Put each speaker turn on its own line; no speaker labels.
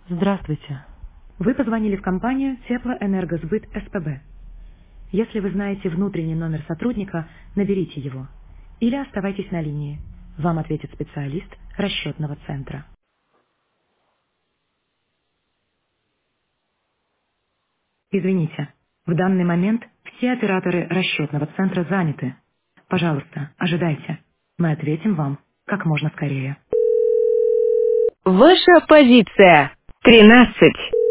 Здравствуйте. Вы позвонили в компанию Теплоэнергосбыт СПБ. Если вы знаете внутренний номер сотрудника, наберите его. Или оставайтесь на линии. Вам ответит специалист расчетного центра. Извините, в данный момент все операторы расчетного центра заняты. Пожалуйста, ожидайте. Мы ответим вам как можно скорее.
Ваша позиция 13.